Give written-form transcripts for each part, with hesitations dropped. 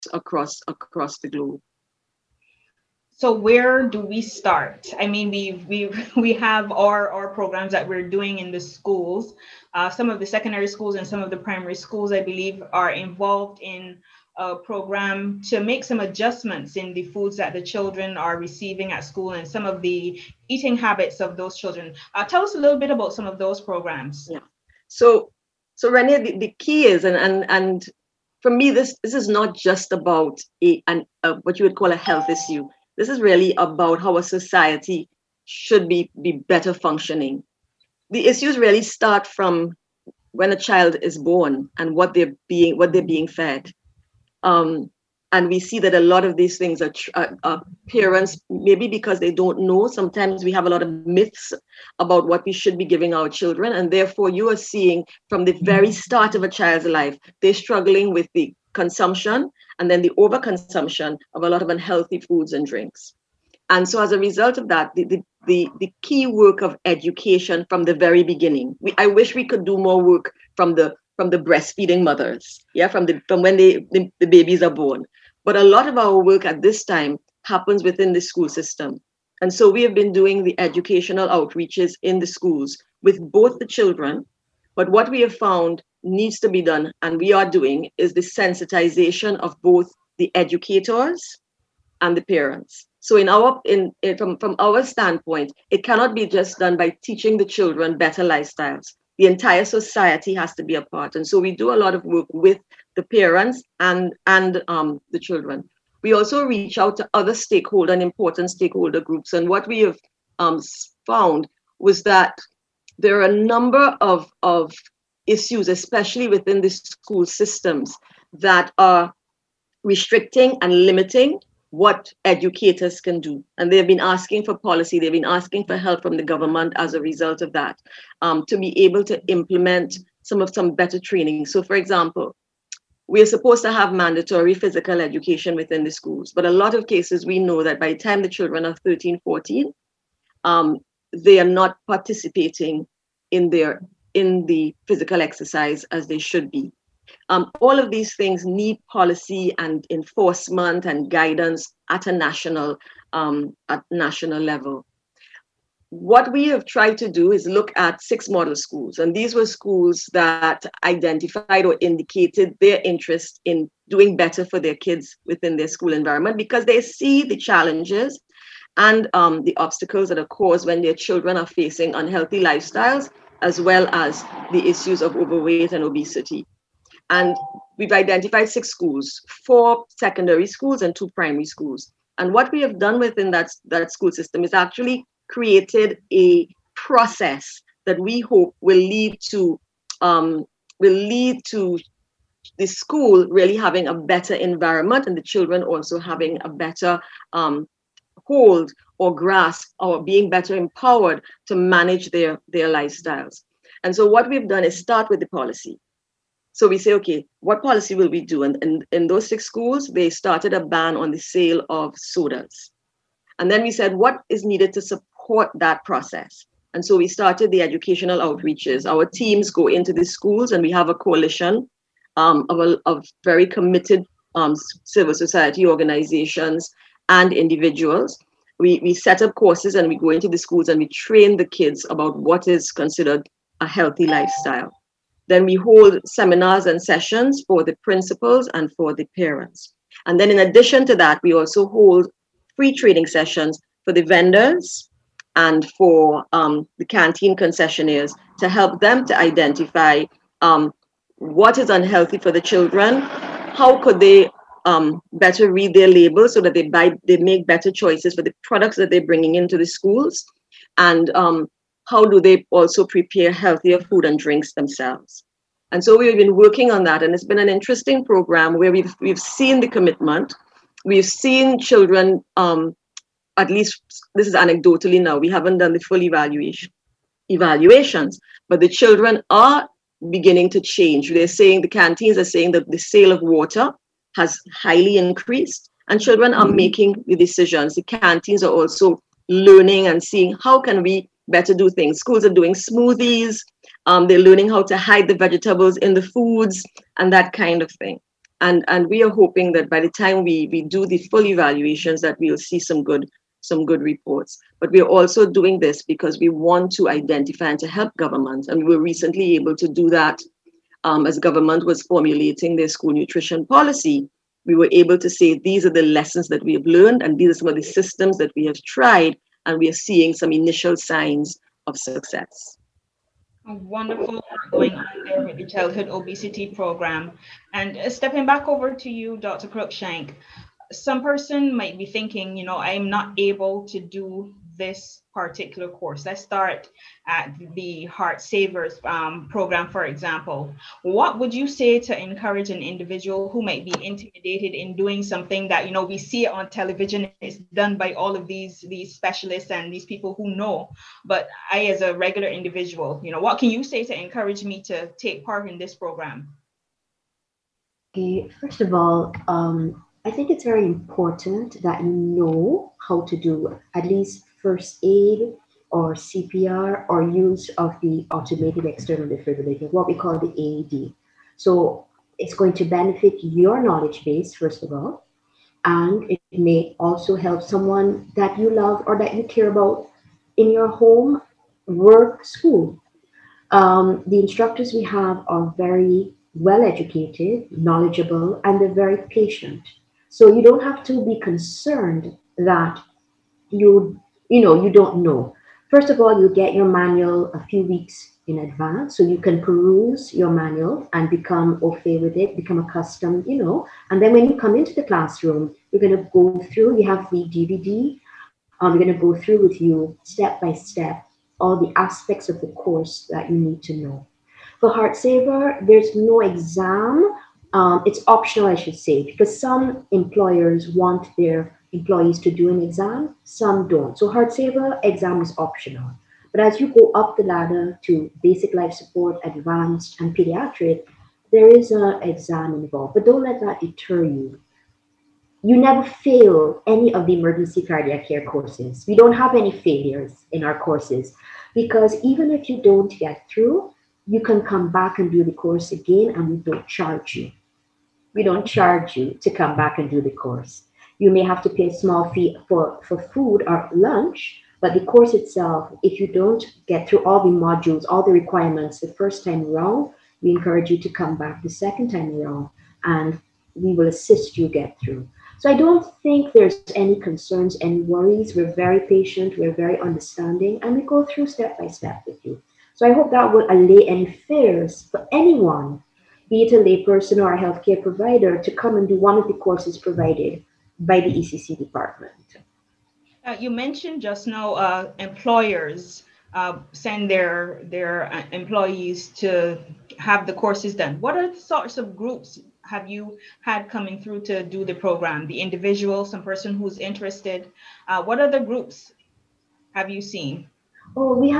across the globe. So where do we start? I mean, we have our programs that we're doing in the schools. Some of the secondary schools and some of the primary schools, I believe, are involved in a program to make some adjustments in the foods that the children are receiving at school and some of the eating habits of those children. Tell us a little bit about some of those programs. Yeah. So Renee, the key is, and for me, this is not just about what you would call a health issue. This is really about how a society should be better functioning. The issues really start from when a child is born and what they're being fed. Um, and we see that a lot of these things are parents, maybe because they don't know. Sometimes we have a lot of myths about what we should be giving our children. And therefore, you are seeing from the very start of a child's life, they're struggling with the consumption and then the overconsumption of a lot of unhealthy foods and drinks. And so as a result of that, the key work of education from the very beginning, I wish we could do more work from the breastfeeding mothers, yeah, from when the babies are born. But a lot of our work at this time happens within the school system. And so we have been doing the educational outreaches in the schools with both the children. But what we have found needs to be done, and we are doing, is the sensitization of both the educators and the parents. So from our standpoint, it cannot be just done by teaching the children better lifestyles. The entire society has to be a part. And so we do a lot of work with the parents and the children. We also reach out to other stakeholder and important stakeholder groups. And what we have found was that there are a number of issues, especially within the school systems, that are restricting and limiting what educators can do. And they've been asking for policy, they've been asking for help from the government as a result of that, to be able to implement some better training. So for example, we are supposed to have mandatory physical education within the schools, but a lot of cases we know that by the time the children are 13, 14, they are not participating in the physical exercise as they should be. All of these things need policy and enforcement and guidance at a national level. What we have tried to do is look at 6 model schools, and these were schools that identified or indicated their interest in doing better for their kids within their school environment because they see the challenges and the obstacles that are caused when their children are facing unhealthy lifestyles, as well as the issues of overweight and obesity. And we've identified 6 schools, 4 secondary schools and 2 primary schools. And what we have done within that school system is actually created a process that we hope will lead to the school really having a better environment and the children also having a better hold or grasp or being better empowered to manage their lifestyles. And so what we've done is start with the policy. So we say, okay, what policy will we do? And in those 6 schools, they started a ban on the sale of sodas. And then we said, what is needed to support that process? And so we started the educational outreaches. Our teams go into the schools and we have a coalition of very committed civil society organizations and individuals. We set up courses and we go into the schools and we train the kids about what is considered a healthy lifestyle. Then we hold seminars and sessions for the principals and for the parents. And then in addition to that, we also hold free training sessions for the vendors and for the canteen concessionaires to help them to identify what is unhealthy for the children, how could they better read their labels so that they make better choices for the products that they're bringing into the schools, and how do they also prepare healthier food and drinks themselves. And so we've been working on that, and it's been an interesting program where we've seen the commitment. We've seen children, at least this is anecdotally now, we haven't done the full evaluations, but the children are beginning to change. The canteens are saying that the sale of water has highly increased, and children are making the decisions. The canteens are also learning and seeing how can we better do things. Schools are doing smoothies. They're learning how to hide the vegetables in the foods and that kind of thing. And we are hoping that by the time we do the full evaluations, that we'll see some good reports. But we're also doing this because we want to identify and to help government. And we were recently able to do that as government was formulating their school nutrition policy. We were able to say, these are the lessons that we have learned, and these are some of the systems that we have tried, and we are seeing some initial signs of success. A wonderful work going on there with the childhood obesity program. And stepping back over to you, Dr. Cruikshank, some person might be thinking, you know, I'm not able to do this particular course. Let's start at the Heart Savers program, for example. What would you say to encourage an individual who might be intimidated in doing something that, you know, we see it on television, it's done by all of these specialists and these people who know, but I, as a regular individual, you know, what can you say to encourage me to take part in this program? Okay, first of all, I think it's very important that you know how to do at least first aid or CPR or use of the automated external defibrillator, what we call the AED. So it's going to benefit your knowledge base, first of all, and it may also help someone that you love or that you care about in your home, work, school. The instructors we have are very well educated, knowledgeable, and they're very patient. So you don't have to be concerned that you don't know. First of all, you get your manual a few weeks in advance, so you can peruse your manual and become okay with it, become accustomed, and then when you come into the classroom, you're going to go through, you have the DVD, we're going to go through with you step by step all the aspects of the course that you need to know. For HeartSaver, there's no exam. It's optional, I should say, because some employers want their employees to do an exam, some don't. So HeartSaver exam is optional. But as you go up the ladder to basic life support, advanced, and pediatric, there is an exam involved. But don't let that deter you. You never fail any of the emergency cardiac care courses. We don't have any failures in our courses because even if you don't get through, you can come back and do the course again and we don't charge you. We don't charge you to come back and do the course. You may have to pay a small fee for food or lunch, but the course itself, if you don't get through all the modules, all the requirements the first time around, we encourage you to come back the second time around and we will assist you get through. So I don't think there's any concerns, any worries. We're very patient, we're very understanding, and we go through step by step with you. So I hope that will allay any fears for anyone, be it a layperson or a healthcare provider, to come and do one of the courses provided by the ECC department. You mentioned just now employers send their employees to have the courses done. What are the sorts of groups have you had coming through to do the program? The individual, some person who's interested. What other groups have you seen? Oh, we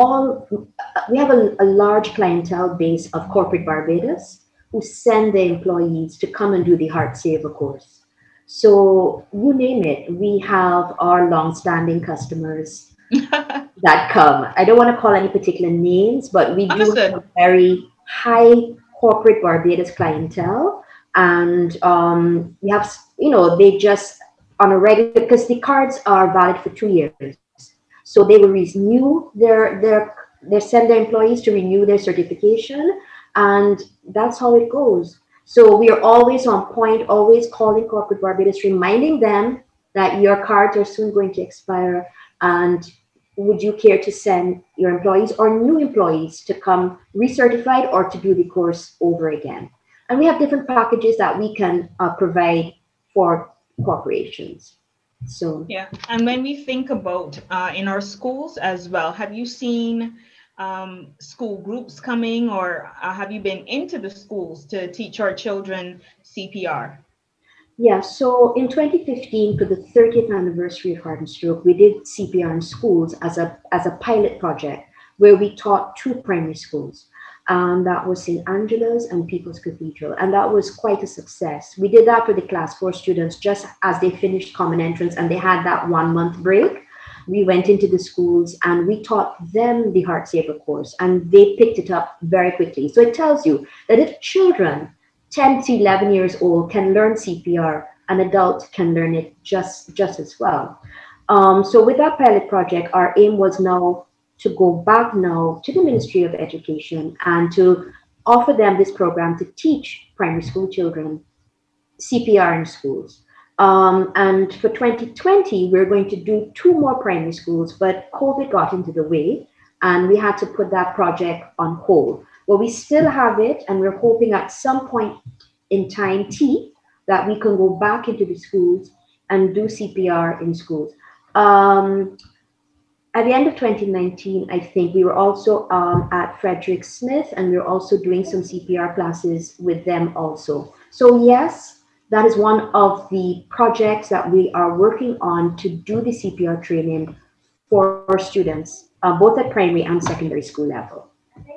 have a large clientele base of corporate Barbados who send their employees to come and do the HeartSaver course. So you name it, we have our long-standing customers that come. I don't want to call any particular names, but we do have a very high corporate Barbados clientele, and we have, they just on a regular, because the cards are valid for 2 years, so they will renew they send their employees to renew their certification, and that's how it goes. So we are always on point, always calling corporate Barbados, reminding them that your cards are soon going to expire, and would you care to send your employees or new employees to come recertified or to do the course over again? And we have different packages that we can provide for corporations. So yeah, and when we think about in our schools as well, have you seen school groups coming, or have you been into the schools to teach our children CPR? Yeah, so in 2015, for the 30th anniversary of Heart and Stroke, we did CPR in schools as a pilot project where we taught 2 primary schools. That was St. Angela's and People's Cathedral, and that was quite a success. We did that for the class 4 students just as they finished common entrance and they had that 1-month break. We went into the schools and we taught them the HeartSaver course, and they picked it up very quickly. So it tells you that if children 10 to 11 years old can learn CPR, an adult can learn it just as well. So with that pilot project, our aim was now to go back now to the Ministry of Education and to offer them this program to teach primary school children CPR in schools. And for 2020, we're going to do 2 more primary schools, but COVID got into the way and we had to put that project on hold. Well, we still have it, and we're hoping at some point in time that we can go back into the schools and do CPR in schools. At the end of 2019, I think we were also at Frederick Smith, and we were also doing some CPR classes with them also. So yes, that is one of the projects that we are working on to do the CPR training for students, both at primary and secondary school level.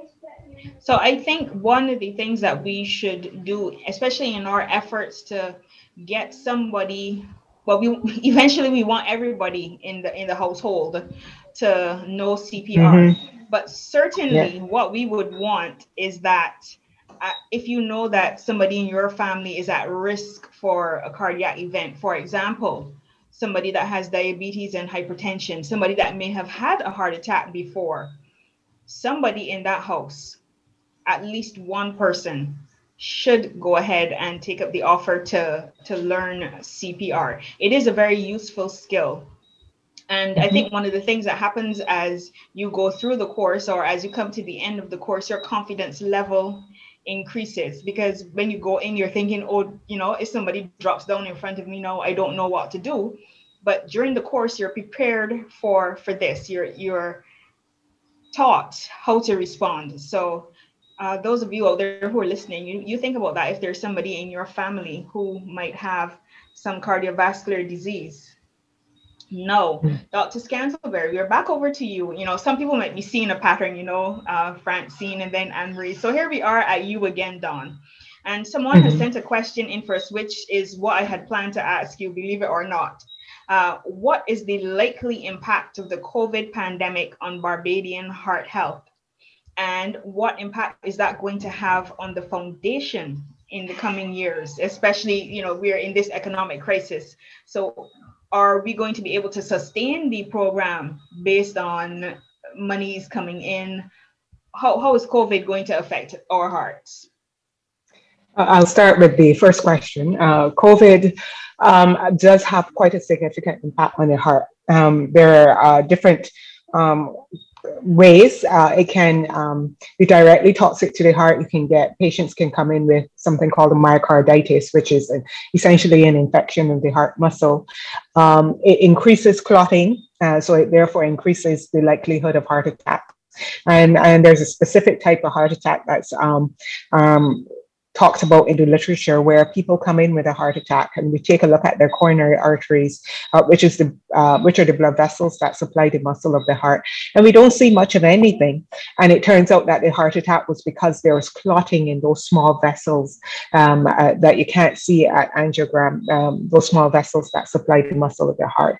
So I think one of the things that we should do, especially in our efforts to get somebody, well, we eventually want everybody in the household to know CPR. But certainly what we would want is that if you know that somebody in your family is at risk for a cardiac event, for example, somebody that has diabetes and hypertension, somebody that may have had a heart attack before, somebody in that house, at least one person, should go ahead and take up the offer to learn CPR. It is a very useful skill. And I think one of the things that happens as you go through the course, or as you come to the end of the course, your confidence level increases, because when you go in, you're thinking, oh, if somebody drops down in front of me now, I don't know what to do. But during the course, you're prepared for this. You're taught how to respond. So those of you out there who are listening, you think about that. If there's somebody in your family who might have some cardiovascular disease. No, Dr. Scantlebury, we're back over to you. Some people might be seeing a pattern, Francine and then Anne-Marie. So here we are at you again, Dawn. And someone has sent a question in for us, which is what I had planned to ask you, believe it or not. What is the likely impact of the COVID pandemic on Barbadian heart health? And what impact is that going to have on the foundation in the coming years, especially, we're in this economic crisis. So are we going to be able to sustain the program based on monies coming in? How is COVID going to affect our hearts? I'll start with the first question. COVID does have quite a significant impact on the heart. There are different ways it can be directly toxic to the heart. Patients can come in with something called a myocarditis, which is essentially an infection of the heart muscle. It increases clotting, so it therefore increases the likelihood of heart attack. And there's a specific type of heart attack that's talked about in the literature, where people come in with a heart attack and we take a look at their coronary arteries, which are the blood vessels that supply the muscle of the heart, and we don't see much of anything. And it turns out that the heart attack was because there was clotting in those small vessels that you can't see at angiogram, those small vessels that supply the muscle of the heart.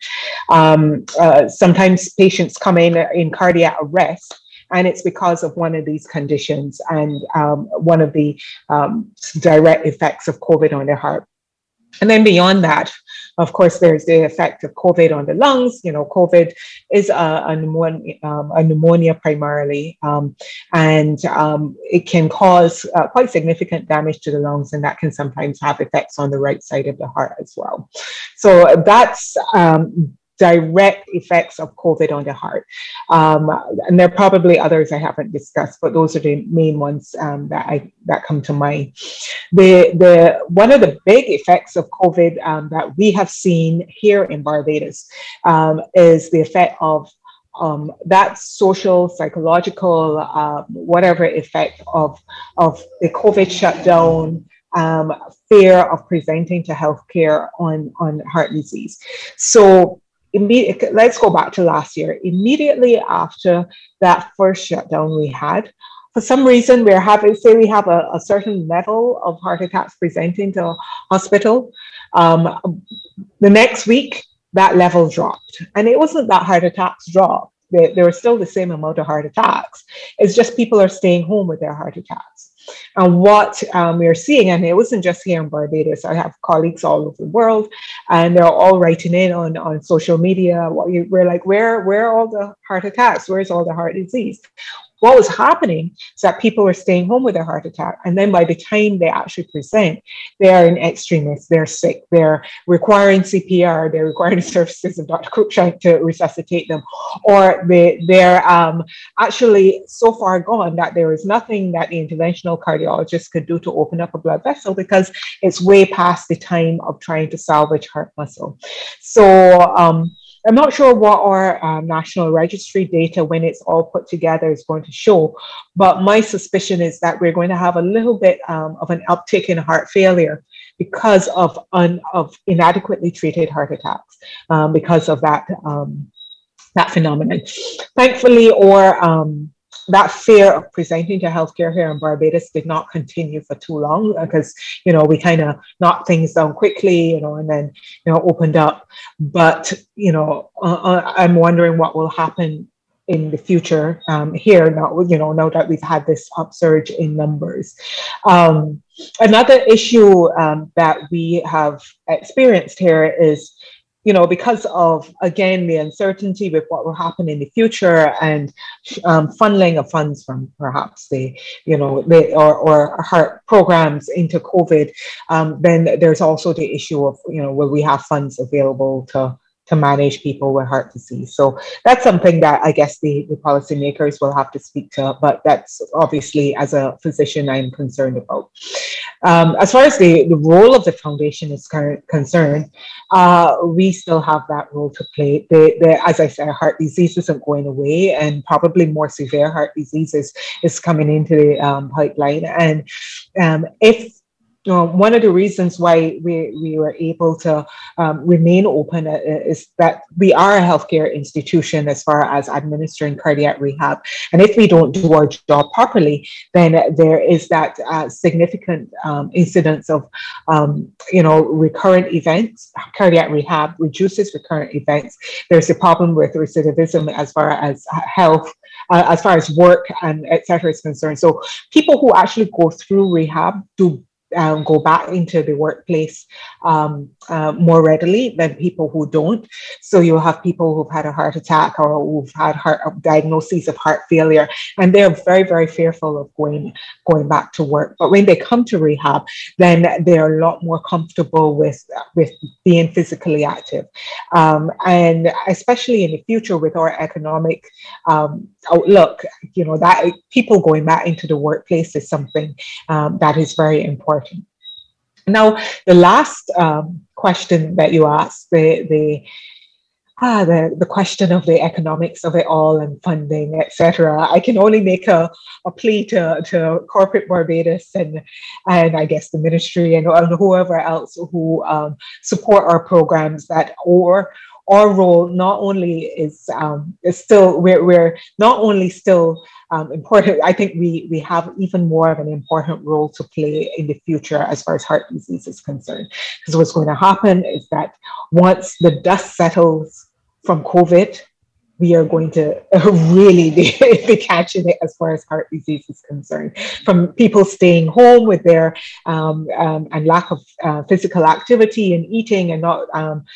Sometimes patients come in cardiac arrest, and it's because of one of these conditions and one of the direct effects of COVID on the heart. And then beyond that, of course, there's the effect of COVID on the lungs. COVID is a pneumonia primarily, and it can cause quite significant damage to the lungs, and that can sometimes have effects on the right side of the heart as well. So that's direct effects of COVID on the heart. And there are probably others I haven't discussed, but those are the main ones that come to mind. One of the big effects of COVID that we have seen here in Barbados is the effect of that social, psychological, whatever effect of the COVID shutdown, fear of presenting to healthcare on heart disease. So let's go back to last year. Immediately after that first shutdown we had, for some reason we have a certain level of heart attacks presenting to hospital. The next week, that level dropped. And it wasn't that heart attacks dropped. There were still the same amount of heart attacks. It's just people are staying home with their heart attacks. And what we're seeing, and it wasn't just here in Barbados, I have colleagues all over the world, and they're all writing in on social media. We're like, where are all the heart attacks? Where's all the heart disease? What was happening is that people were staying home with their heart attack. And then by the time they actually present, they are in extremis, they're sick, they're requiring CPR, they're requiring the services of Dr. Cruikshank to resuscitate them, or they're actually so far gone that there is nothing that the interventional cardiologist could do to open up a blood vessel because it's way past the time of trying to salvage heart muscle. So, I'm not sure what our national registry data, when it's all put together, is going to show, but my suspicion is that we're going to have a little bit of an uptick in heart failure because of inadequately treated heart attacks, because of that phenomenon. Thankfully, that fear of presenting to healthcare here in Barbados did not continue for too long because, we kind of knocked things down quickly, and then, opened up. But, I'm wondering what will happen in the future here now, now that we've had this upsurge in numbers. Another issue that we have experienced here is, because of, again, the uncertainty with what will happen in the future and funneling of funds from perhaps or heart programs into COVID, then there's also the issue of, will we have funds available to manage people with heart disease. So that's something that I guess the policymakers will have to speak to, but that's obviously, as a physician, I'm concerned about. As far as the role of the foundation is concerned, we still have that role to play. As I said, heart disease isn't going away, and probably more severe heart diseases is coming into the pipeline. And if one of the reasons why we were able to remain open is that we are a healthcare institution as far as administering cardiac rehab. And if we don't do our job properly, then there is that significant incidence of, recurrent events. Cardiac rehab reduces recurrent events. There's a problem with recidivism as far as health, as far as work and et cetera is concerned. So people who actually go through rehab do go back into the workplace more readily than people who don't. So you'll have people who've had a heart attack or who've had diagnoses of heart failure, and they're very, very fearful of going back to work. But when they come to rehab, then they're a lot more comfortable with being physically active. And especially in the future with our economic outlook, that people going back into the workplace is something that is very important. Now, the last question that you asked, the question of the economics of it all and funding, etc. I can only make a plea to corporate Barbados and I guess the ministry and whoever else who support our programs, that our role not only is still, we're not only still important, I think we have even more of an important role to play in the future as far as heart disease is concerned. Because what's going to happen is that once the dust settles from COVID, we are going to really be catching it as far as heart disease is concerned. From people staying home with their and lack of physical activity and eating and not,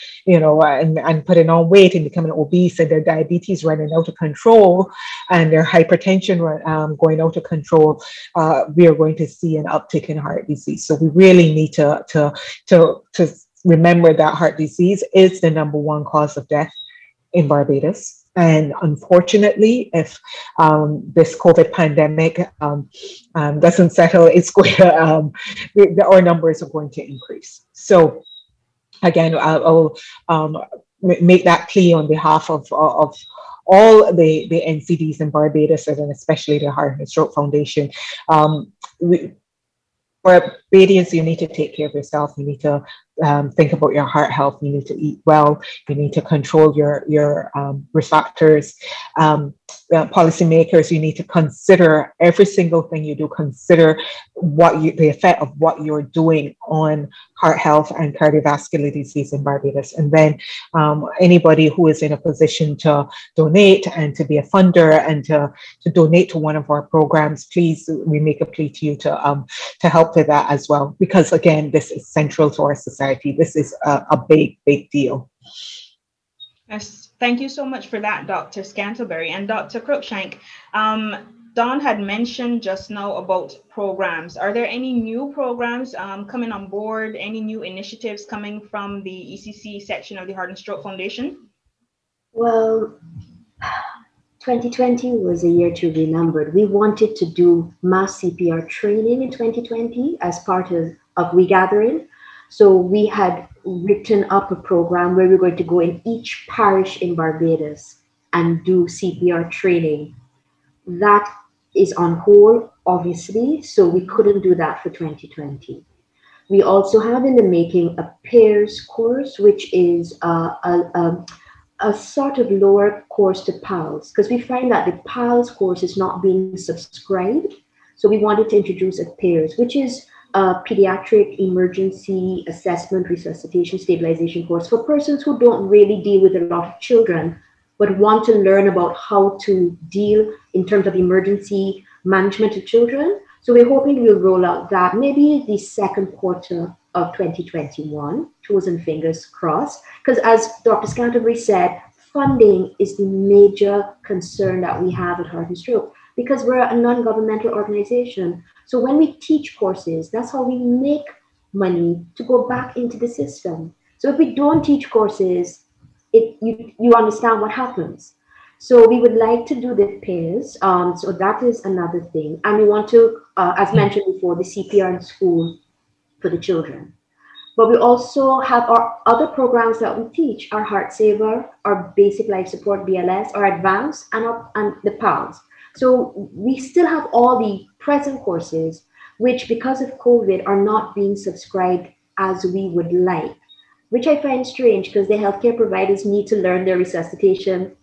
and putting on weight and becoming obese, and their diabetes running out of control and their hypertension going out of control, we are going to see an uptick in heart disease. So we really need to remember that heart disease is the #1 cause of death in Barbados. And unfortunately, if this COVID pandemic doesn't settle, it's going to, our numbers are going to increase. So again, I'll make that plea on behalf of all the NCDs in Barbados, and especially the Heart and Stroke Foundation. For Badians, you need to take care of yourself. You need to think about your heart health. You need to eat well. You need to control your risk factors. Policymakers, you need to consider every single thing you do. Consider the effect of what you're doing on heart health and cardiovascular disease in Barbados. And then anybody who is in a position to donate and to be a funder and to donate to one of our programs, please, we make a plea to you to help with that as well. Because again, this is central to our society. This is a big, big deal. Yes, thank you so much for that, Dr. Scantlebury. And Dr. Cruikshank, Dawn had mentioned just now about programs. Are there any new programs coming on board, any new initiatives coming from the ECC section of the Heart and Stroke Foundation? Well, 2020 was a year to be remembered. We wanted to do mass CPR training in 2020 as part of Regathering. So we had written up a program where we're going to go in each parish in Barbados and do CPR training. That is on hold, obviously, so we couldn't do that for 2020. We also have in the making a PAIRS course, which is a sort of lower course to PALS, because we find that the PALS course is not being subscribed. So we wanted to introduce a PAIRS, which is a pediatric emergency assessment, resuscitation, stabilization course for persons who don't really deal with a lot of children, but want to learn about how to deal in terms of emergency management of children. So we're hoping we'll roll out that maybe the second quarter of 2021, toes and fingers crossed. Because as Dr. Scantlebury said, funding is the major concern that we have at Heart and Stroke, because we're a non-governmental organization. So when we teach courses, that's how we make money to go back into the system. So if we don't teach courses, you understand what happens. So we would like to do the PAIRS. So that is another thing. And we want to, as mentioned before, the CPR in school for the children. But we also have our other programs that we teach, our Heart Saver, our Basic Life Support BLS, our Advanced, and the PALS. So we still have all the present courses, which because of COVID are not being subscribed as we would like, which I find strange because the healthcare providers need to learn their resuscitation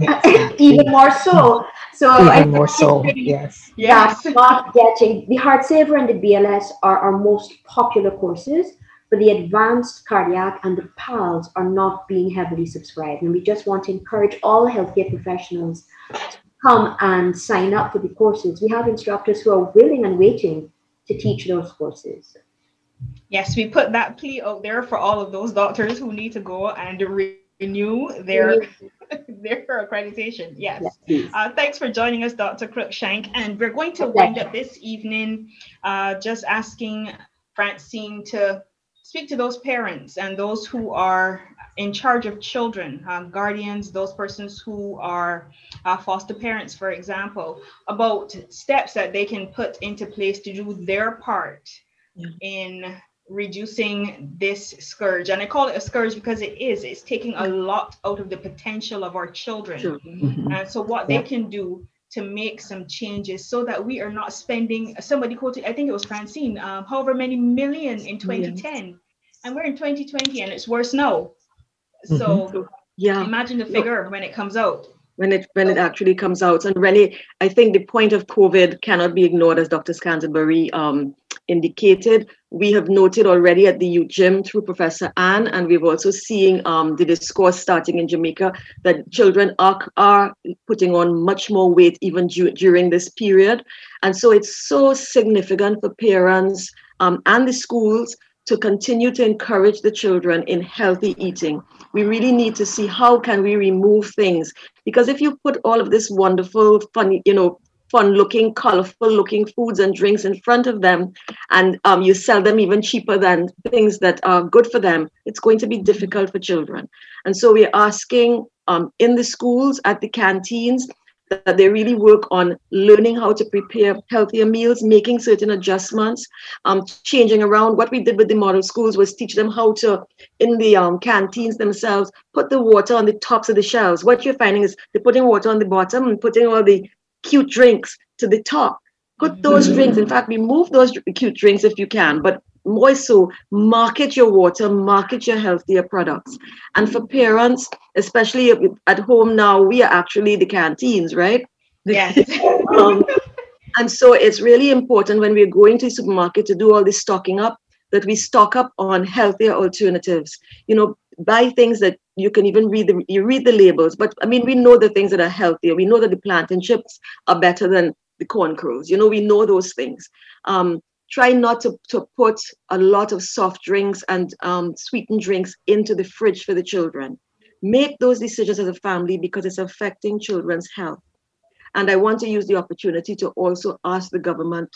even more so. So even more so, yes. That's not getting the Heart Saver and the BLS are our most popular courses, but the Advanced Cardiac and the PALS are not being heavily subscribed. And we just want to encourage all healthcare professionals to come and sign up for the courses. We have instructors who are willing and waiting to teach those courses. Yes, we put that plea out there for all of those doctors who need to go and renew their accreditation. Yes. Thanks for joining us, Dr. Cruikshank. And we're going to wind up this evening just asking Francine to speak to those parents and those who are in charge of children, guardians, those persons who are foster parents, for example, about steps that they can put into place to do their part in reducing this scourge. And I call it a scourge because it's taking a lot out of the potential of our children. And so what they can do to make some changes so that we are not spending, somebody quoted, I think it was Francine, however many million in 2010, and we're in 2020 and it's worse now. So imagine the figure when it comes out. When it actually comes out. And Rennie, I think the point of COVID cannot be ignored, as Dr. Scantlebury indicated. We have noted already at the Youth Gym through Professor Ann, and we've also seen the discourse starting in Jamaica that children are putting on much more weight even during this period. And so it's so significant for parents and the schools to continue to encourage the children in healthy eating. We really need to see how can we remove things, because if you put all of this wonderful, fun-looking, colorful-looking foods and drinks in front of them, and you sell them even cheaper than things that are good for them, it's going to be difficult for children. And so we're asking in the schools, at the canteens, that they really work on learning how to prepare healthier meals, making certain adjustments, changing around. What we did with the model schools was teach them how to, in the canteens themselves, put the water on the tops of the shelves. What you're finding is they're putting water on the bottom and putting all the cute drinks to the top. Put those drinks. In fact, remove those cute drinks if you can, but more so, market your water, market your healthier products. And for parents, especially at home now, we are actually the canteens, right? Yes. And so it's really important when we're going to the supermarket to do all this stocking up, that we stock up on healthier alternatives. Buy things that you can even read the labels. But I mean, we know the things that are healthier. We know that the plantain chips are better than the corn crows. We know those things. Try not to put a lot of soft drinks and sweetened drinks into the fridge for the children. Make those decisions as a family because it's affecting children's health. And I want to use the opportunity to also ask the government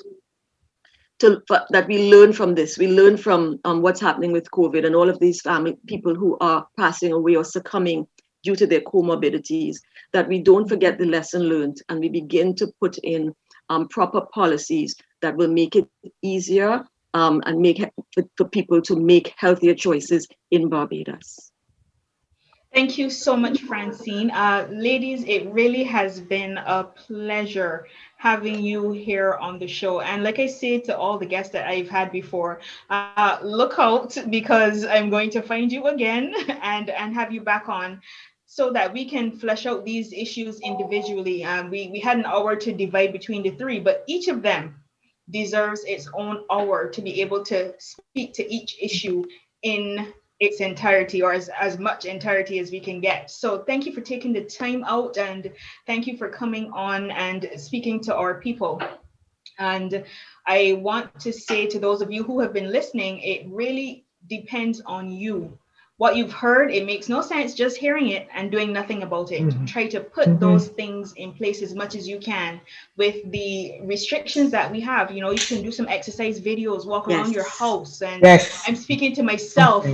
that we learn from this. We learn from what's happening with COVID and all of these family people who are passing away or succumbing due to their comorbidities, that we don't forget the lesson learned and we begin to put in proper policies that will make it easier and make it for people to make healthier choices in Barbados. Thank you so much, Francine. Ladies, it really has been a pleasure having you here on the show. And like I say to all the guests that I've had before, look out, because I'm going to find you again and have you back on so that we can flesh out these issues individually. We had an hour to divide between the three, but each of them deserves its own hour to be able to speak to each issue in its entirety, or as much entirety as we can get. So thank you for taking the time out, and thank you for coming on and speaking to our people. And I want to say to those of you who have been listening, it really depends on you. What you've heard, it makes no sense just hearing it and doing nothing about it. Mm-hmm. Try to put those things in place as much as you can with the restrictions that we have. You can do some exercise videos, walk around your house. And I'm speaking to myself.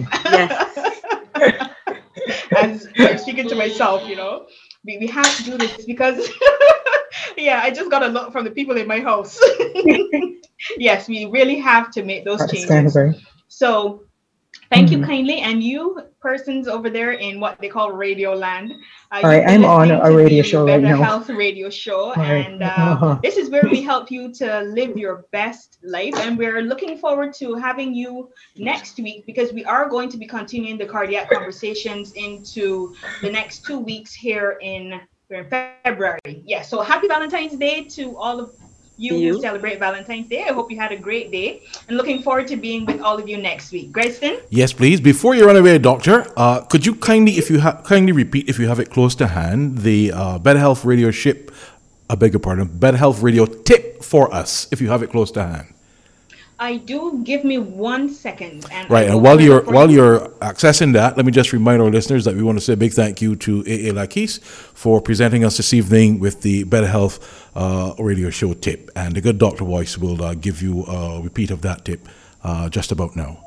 As I'm speaking to myself, we have to do this because, I just got a look from the people in my house. Yes, we really have to make those changes. So thank you kindly. And you persons over there in what they call Radio Land. I'm on a radio show right now. Health radio show. And this is where we help you to live your best life. And we're looking forward to having you next week, because we are going to be continuing the cardiac conversations into the next 2 weeks here in February. So happy Valentine's Day to all of you who celebrate Valentine's Day. I hope you had a great day, and looking forward to being with all of you next week. Grayston? Yes, please. Before you run away, Doctor, could you kindly repeat, if you have it close to hand, the Better Health Radio Better Health Radio tip for us, if you have it close to hand? I do. Give me 1 second. And while you're accessing that, let me just remind our listeners that we want to say a big thank you to A.A. Lakis for presenting us this evening with the Better Health Radio Show tip. And the good Dr. Boyce will give you a repeat of that tip just about now.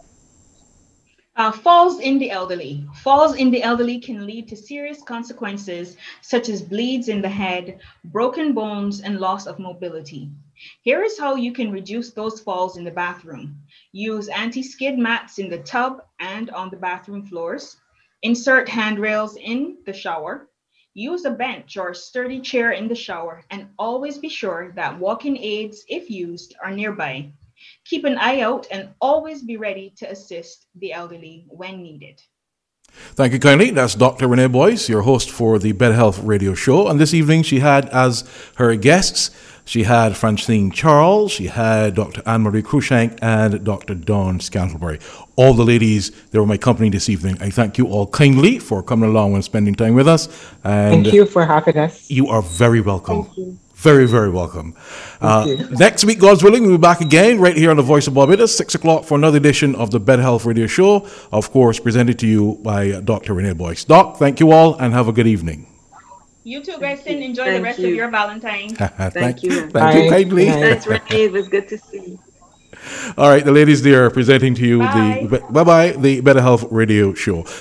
Falls in the elderly. Falls in the elderly can lead to serious consequences such as bleeds in the head, broken bones, and loss of mobility. Here is how you can reduce those falls in the bathroom. Use anti-skid mats in the tub and on the bathroom floors. Insert handrails in the shower. Use a bench or sturdy chair in the shower, and always be sure that walking aids, if used, are nearby. Keep an eye out and always be ready to assist the elderly when needed. Thank you kindly. That's Dr. Renee Boyce, your host for the Better Health Radio Show. And this evening she had as her guests, she had Francine Charles, she had Dr. Anne-Marie Cruikshank, and Dr. Dawn Scantlebury. All the ladies, they were my company this evening. I thank you all kindly for coming along and spending time with us. And thank you for having us. You are very welcome. Thank you. Very, very welcome. Next week, God's willing, we'll be back again right here on the Voice of Barbados, 6 o'clock for another edition of the Better Health Radio Show, of course, presented to you by Dr. Renee Boyce. Doc, thank you all and have a good evening. You too, Grayston. Enjoy the rest of your Valentine. Thank you. Thank you kindly. Thanks, Renee. It was good to see you. All right, the ladies there presenting to you the Better Health Radio Show.